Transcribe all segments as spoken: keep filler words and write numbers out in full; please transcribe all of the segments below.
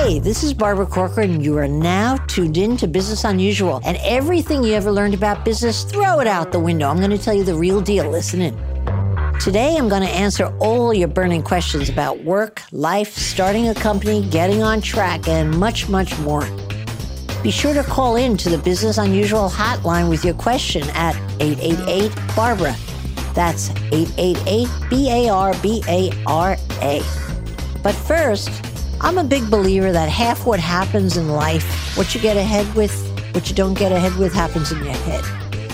Hey, this is Barbara Corcoran. You are now tuned in to Business Unusual. And everything you ever learned about business, throw it out the window. I'm going to tell you the real deal. Listen in. Today, I'm going to answer all your burning questions about work, life, starting a company, getting on track, and much, much more. Be sure to call in to the Business Unusual hotline with your question at eight eight eight, Barbara. That's eight eight eight, B A R B A R A. But first, I'm a big believer that half what happens in life, what you get ahead with, what you don't get ahead with, happens in your head.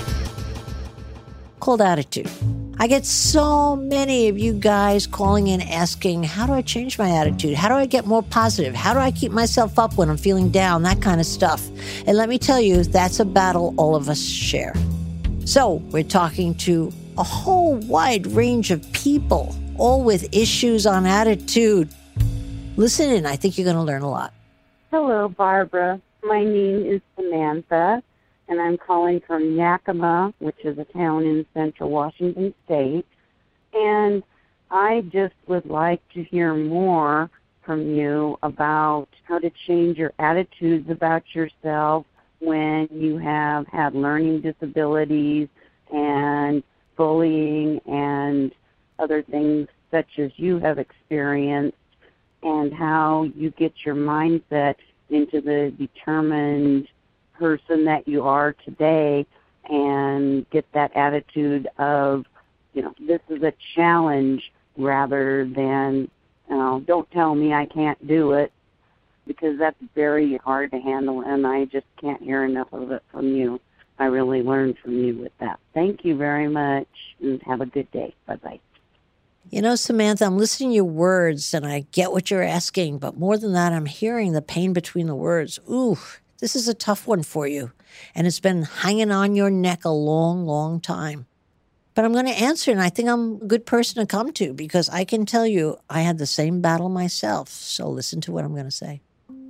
Called attitude. I get so many of you guys calling in asking, how do I change my attitude? How do I get more positive? How do I keep myself up when I'm feeling down? That kind of stuff. And let me tell you, that's a battle all of us share. So we're talking to a whole wide range of people, all with issues on attitude. Listen in. I think you're going to learn a lot. Hello, Barbara. My name is Samantha, and I'm calling from Yakima, which is a town in central Washington State. And I just would like to hear more from you about how to change your attitudes about yourself when you have had learning disabilities and bullying and other things such as you have experienced, and how you get your mindset into the determined person that you are today and get that attitude of, you know, this is a challenge rather than, you know, don't tell me I can't do it, because that's very hard to handle, and I just can't hear enough of it from you. I really learned from you with that. Thank you very much, and have a good day. Bye-bye. You know, Samantha, I'm listening to your words, and I get what you're asking, but more than that, I'm hearing the pain between the words. Ooh, this is a tough one for you, and it's been hanging on your neck a long, long time. But I'm going to answer, and I think I'm a good person to come to, because I can tell you I had the same battle myself. So listen to what I'm going to say.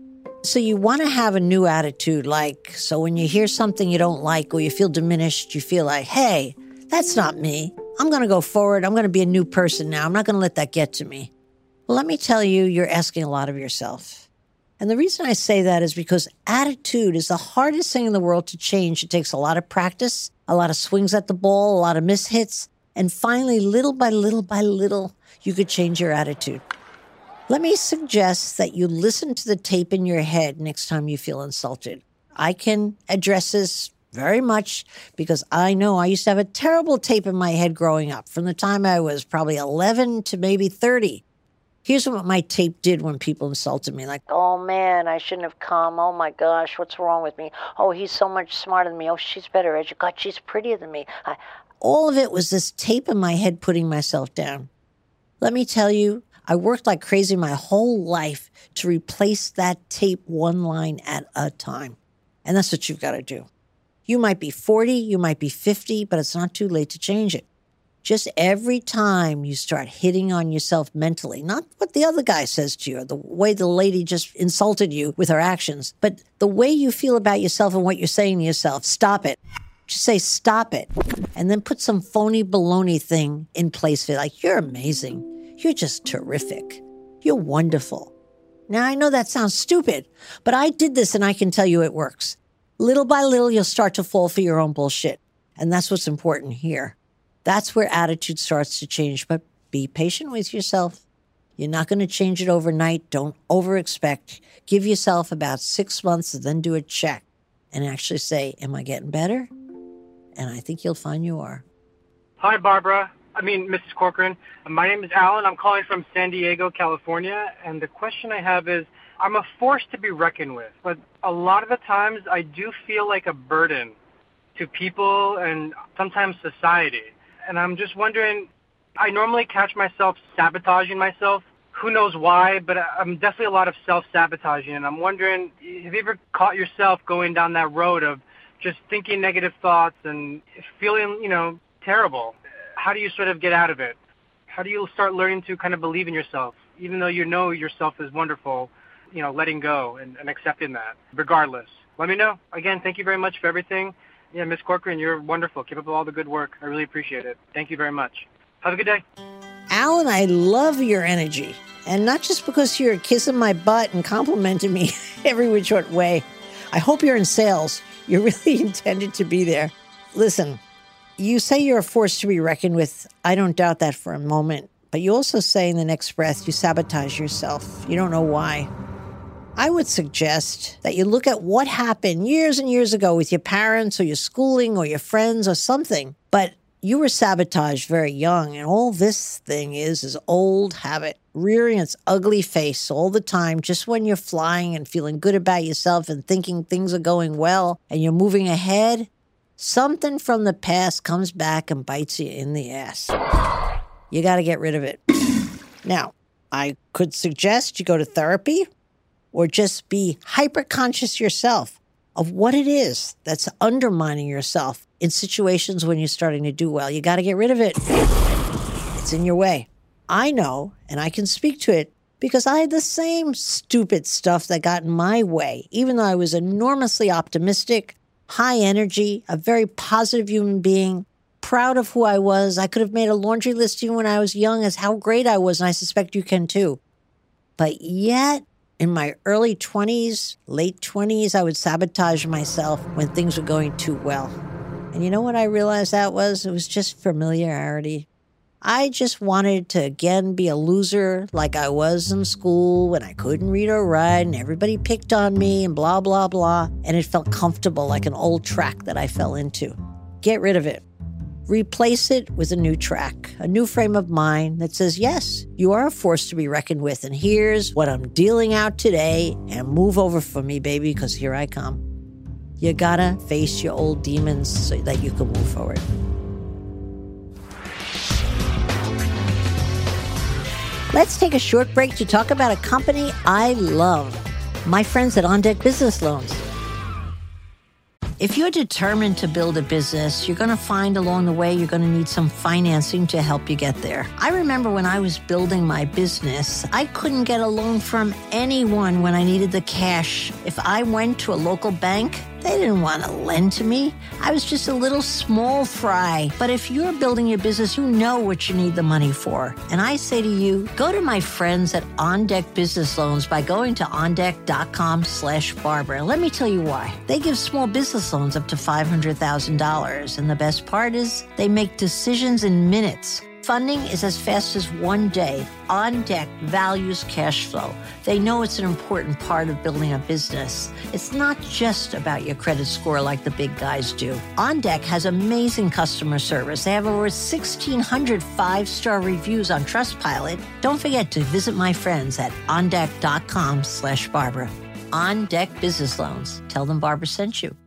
So you want to have a new attitude, like, so when you hear something you don't like or you feel diminished, you feel like, hey, that's not me. I'm going to go forward. I'm going to be a new person now. I'm not going to let that get to me. Well, let me tell you, you're asking a lot of yourself. And the reason I say that is because attitude is the hardest thing in the world to change. It takes a lot of practice, a lot of swings at the ball, a lot of mishits. And finally, little by little by little, you could change your attitude. Let me suggest that you listen to the tape in your head next time you feel insulted. I can address this very much because I know I used to have a terrible tape in my head growing up from the time I was probably eleven to maybe thirty. Here's what my tape did when people insulted me. Like, oh, man, I shouldn't have come. Oh, my gosh, what's wrong with me? Oh, he's so much smarter than me. Oh, she's better educated. God, she's prettier than me. I, all of it was this tape in my head putting myself down. Let me tell you, I worked like crazy my whole life to replace that tape one line at a time. And that's what you've got to do. You might be forty, you might be fifty, but it's not too late to change it. Just every time you start hitting on yourself mentally, not what the other guy says to you or the way the lady just insulted you with her actions, but the way you feel about yourself and what you're saying to yourself, stop it. Just say, stop it. And then put some phony baloney thing in place for it. Like, you're amazing. You're just terrific. You're wonderful. Now, I know that sounds stupid, but I did this and I can tell you it works. Little by little, you'll start to fall for your own bullshit. And that's what's important here. That's where attitude starts to change. But be patient with yourself. You're not going to change it overnight. Don't over-expect. Give yourself about six months and then do a check and actually say, am I getting better? And I think you'll find you are. Hi, Barbara. I mean, Missus Corcoran. My name is Alan. I'm calling from San Diego, California. And the question I have is, I'm a force to be reckoned with, but a lot of the times I do feel like a burden to people and sometimes society. And I'm just wondering, I normally catch myself sabotaging myself. Who knows why, but I'm definitely a lot of self-sabotaging. And I'm wondering, have you ever caught yourself going down that road of just thinking negative thoughts and feeling, you know, terrible? How do you sort of get out of it? How do you start learning to kind of believe in yourself, even though you know yourself is wonderful, you know, letting go and, and accepting that, regardless? Let me know. Again, thank you very much for everything. Yeah, Miss Corcoran, you're wonderful. Keep up all the good work. I really appreciate it. Thank you very much. Have a good day. Alan, I love your energy. And not just because you're kissing my butt and complimenting me every which way. I hope you're in sales. You're really intended to be there. Listen, you say you're a force to be reckoned with. I don't doubt that for a moment. But you also say in the next breath, you sabotage yourself. You don't know why. I would suggest that you look at what happened years and years ago with your parents or your schooling or your friends or something. But you were sabotaged very young, and all this thing is is old habit, rearing its ugly face all the time, just when you're flying and feeling good about yourself and thinking things are going well and you're moving ahead. Something from the past comes back and bites you in the ass. You got to get rid of it. Now, I could suggest you go to therapy or just be hyper-conscious yourself of what it is that's undermining yourself in situations when you're starting to do well. You got to get rid of it. It's in your way. I know, and I can speak to it, because I had the same stupid stuff that got in my way, even though I was enormously optimistic, high energy, a very positive human being, proud of who I was. I could have made a laundry list even when I was young as how great I was, and I suspect you can too. But yet, in my early twenties, late twenties, I would sabotage myself when things were going too well. And you know what I realized that was? It was just familiarity. I just wanted to again be a loser like I was in school when I couldn't read or write and everybody picked on me and blah, blah, blah. And it felt comfortable like an old track that I fell into. Get rid of it. Replace it with a new track, a new frame of mind that says, yes, you are a force to be reckoned with, and here's what I'm dealing out today, and move over for me, baby, because here I come. You gotta face your old demons so that you can move forward. Let's take a short break to talk about a company I love, my friends at On Deck Business Loans. If you're determined to build a business, you're going to find along the way you're going to need some financing to help you get there. I remember when I was building my business, I couldn't get a loan from anyone when I needed the cash. If I went to a local bank, they didn't want to lend to me. I was just a little small fry. But if you're building your business, you know what you need the money for. And I say to you, go to my friends at On Deck Business Loans by going to ondeck.com slash Barbara. And let me tell you why. They give small business loans up to five hundred thousand dollars. And the best part is they make decisions in minutes. Funding is as fast as one day. On Deck values cash flow. They know it's an important part of building a business. It's not just about your credit score like the big guys do. On Deck has amazing customer service. They have over sixteen hundred five-star reviews on Trustpilot. Don't forget to visit my friends at ondeck.com slash Barbara. On Deck Business Loans. Tell them Barbara sent you.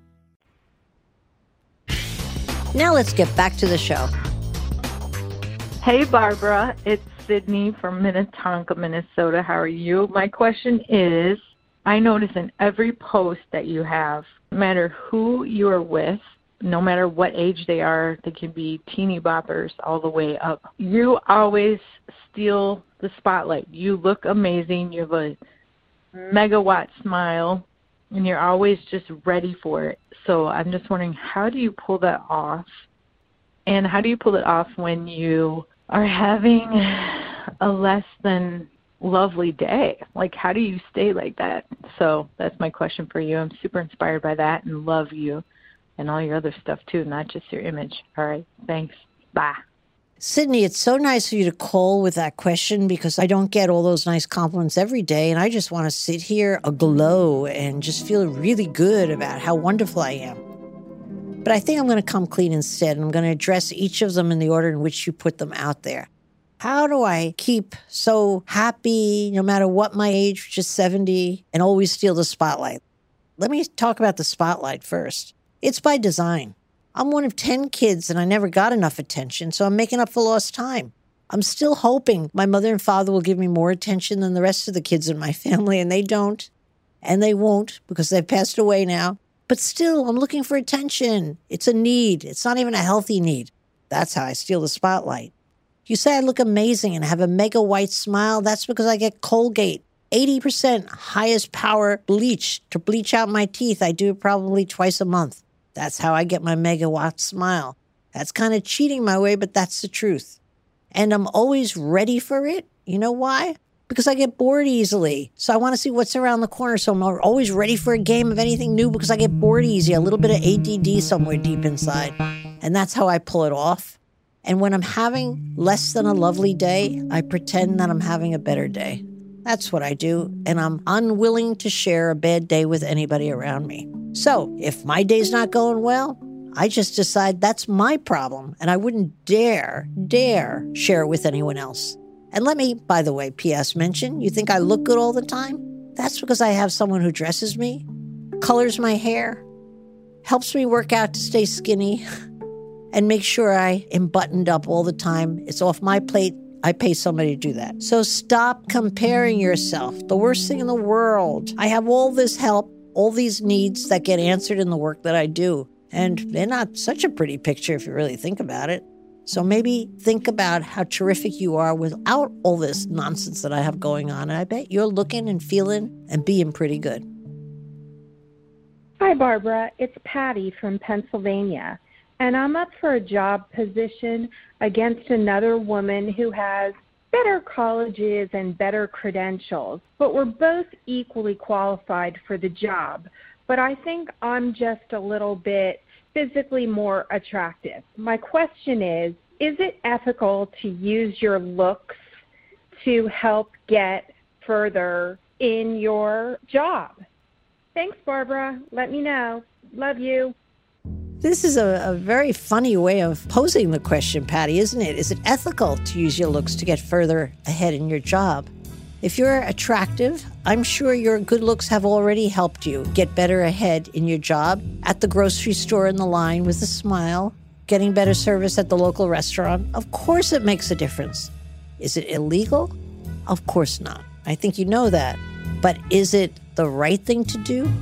Now let's get back to the show. Hey, Barbara. It's Sydney from Minnetonka, Minnesota. How are you? My question is, I notice in every post that you have, no matter who you are with, no matter what age they are, they can be teeny boppers all the way up, you always steal the spotlight. You look amazing. You have a megawatt smile, and you're always just ready for it. So I'm just wondering, how do you pull that off? And how do you pull it off when you are having a less than lovely day? Like, how do you stay like that? So that's my question for you. I'm super inspired by that and love you and all your other stuff too, not just your image. All right. Thanks. Bye. Sydney, it's so nice of you to call with that question because I don't get all those nice compliments every day. And I just want to sit here aglow and just feel really good about how wonderful I am. But I think I'm going to come clean instead, and I'm going to address each of them in the order in which you put them out there. How do I keep so happy, no matter what my age, which is seventy, and always steal the spotlight? Let me talk about the spotlight first. It's by design. I'm one of ten kids, and I never got enough attention, so I'm making up for lost time. I'm still hoping my mother and father will give me more attention than the rest of the kids in my family, and they don't. And they won't, because they've passed away now. But still, I'm looking for attention. It's a need. It's not even a healthy need. That's how I steal the spotlight. You say I look amazing and have a mega white smile. That's because I get Colgate, eighty percent highest power bleach to bleach out my teeth. I do it probably twice a month. That's how I get my mega watt smile. That's kind of cheating my way, but that's the truth. And I'm always ready for it. You know why? Because I get bored easily. So I want to see what's around the corner. So I'm always ready for a game of anything new because I get bored easy. A little bit of A D D somewhere deep inside. And that's how I pull it off. And when I'm having less than a lovely day, I pretend that I'm having a better day. That's what I do. And I'm unwilling to share a bad day with anybody around me. So if my day's not going well, I just decide that's my problem. And I wouldn't dare, dare share it with anyone else. And let me, by the way, P S mention, you think I look good all the time? That's because I have someone who dresses me, colors my hair, helps me work out to stay skinny, and make sure I am buttoned up all the time. It's off my plate. I pay somebody to do that. So stop comparing yourself. The worst thing in the world. I have all this help, all these needs that get answered in the work that I do. And they're not such a pretty picture if you really think about it. So maybe think about how terrific you are without all this nonsense that I have going on. And I bet you're looking and feeling and being pretty good. Hi, Barbara. It's Patty from Pennsylvania. And I'm up for a job position against another woman who has better colleges and better credentials. But we're both equally qualified for the job. But I think I'm just a little bit physically more attractive. My question is, is it ethical to use your looks to help get further in your job? Thanks, Barbara. Let me know. Love you. This is a, a very funny way of posing the question, Patty, isn't it? Is it ethical to use your looks to get further ahead in your job? If you're attractive, I'm sure your good looks have already helped you get better ahead in your job, at the grocery store in the line with a smile, getting better service at the local restaurant. Of course it makes a difference. Is it illegal? Of course not. I think you know that. But is it the right thing to do?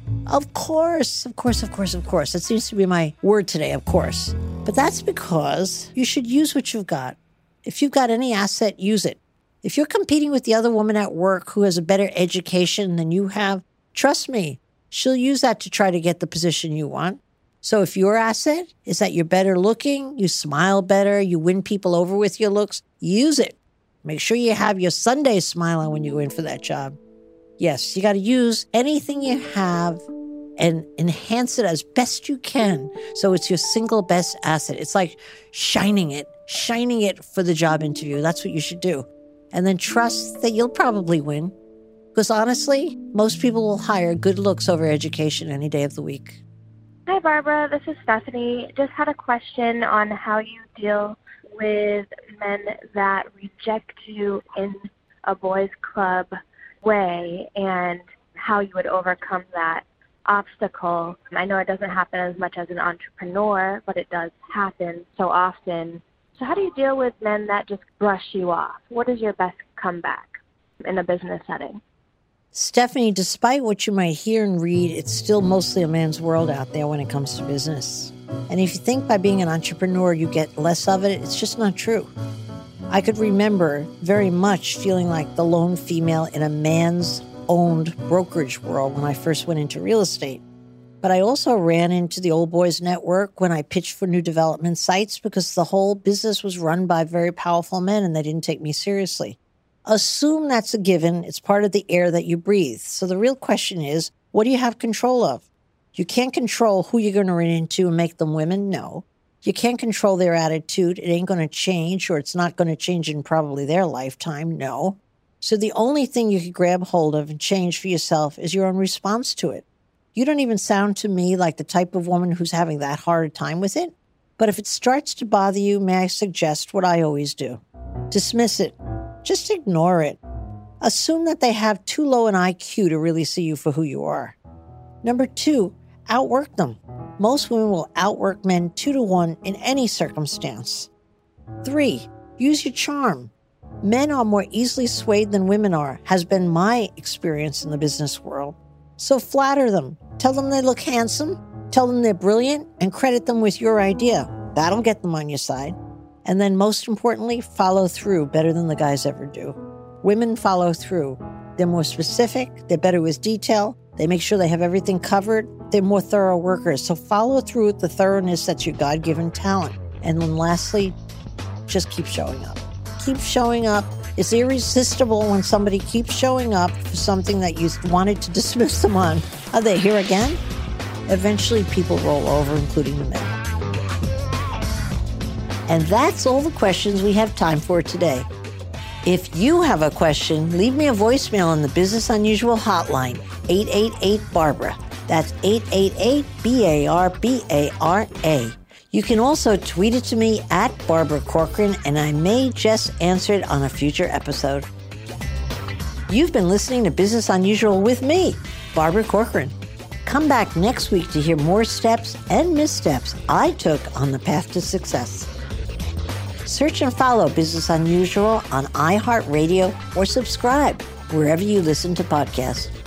Of course, of course, of course, of course. That seems to be my word today, of course. But that's because you should use what you've got. If you've got any asset, use it. If you're competing with the other woman at work who has a better education than you have, trust me, she'll use that to try to get the position you want. So if your asset is that you're better looking, you smile better, you win people over with your looks, use it. Make sure you have your Sunday smile on when you go in for that job. Yes, you got to use anything you have and enhance it as best you can. So it's your single best asset. It's like shining it, shining it for the job interview. That's what you should do. And then trust that you'll probably win. Because honestly, most people will hire good looks over education any day of the week. Hi, Barbara. This is Stephanie. Just had a question on how you deal with men that reject you in a boys' club way and how you would overcome that obstacle. I know it doesn't happen as much as an entrepreneur, but it does happen so often. So how do you deal with men that just brush you off? What is your best comeback in a business setting? Stephanie, despite what you might hear and read, it's still mostly a man's world out there when it comes to business. And if you think by being an entrepreneur you get less of it, it's just not true. I could remember very much feeling like the lone female in a man's owned brokerage world when I first went into real estate. But I also ran into the old boys network when I pitched for new development sites because the whole business was run by very powerful men and they didn't take me seriously. Assume that's a given. It's part of the air that you breathe. So the real question is, what do you have control of? You can't control who you're going to run into and make them women. No. You can't control their attitude. It ain't going to change, or it's not going to change in probably their lifetime. No. So the only thing you can grab hold of and change for yourself is your own response to it. You don't even sound to me like the type of woman who's having that hard a time with it. But if it starts to bother you, may I suggest what I always do? Dismiss it. Just ignore it. Assume that they have too low an I Q to really see you for who you are. Number two, outwork them. Most women will outwork men two to one in any circumstance. Three, use your charm. Men are more easily swayed than women are, has been my experience in the business world. So flatter them. Tell them they look handsome. Tell them they're brilliant and credit them with your idea. That'll get them on your side. And then most importantly, follow through better than the guys ever do. Women follow through. They're more specific. They're better with detail. They make sure they have everything covered. They're more thorough workers. So follow through with the thoroughness that's your God-given talent. And then lastly, just keep showing up. keeps showing up. It's irresistible when somebody keeps showing up for something that you wanted to dismiss them on. Are they here again? Eventually, people roll over, including the men. And that's all the questions we have time for today. If you have a question, leave me a voicemail on the Business Unusual hotline, eight eight eight, Barbara. That's eight eight eight, B A R B A R A. You can also tweet it to me at Barbara Corcoran, and I may just answer it on a future episode. You've been listening to Business Unusual with me, Barbara Corcoran. Come back next week to hear more steps and missteps I took on the path to success. Search and follow Business Unusual on iHeartRadio or subscribe wherever you listen to podcasts.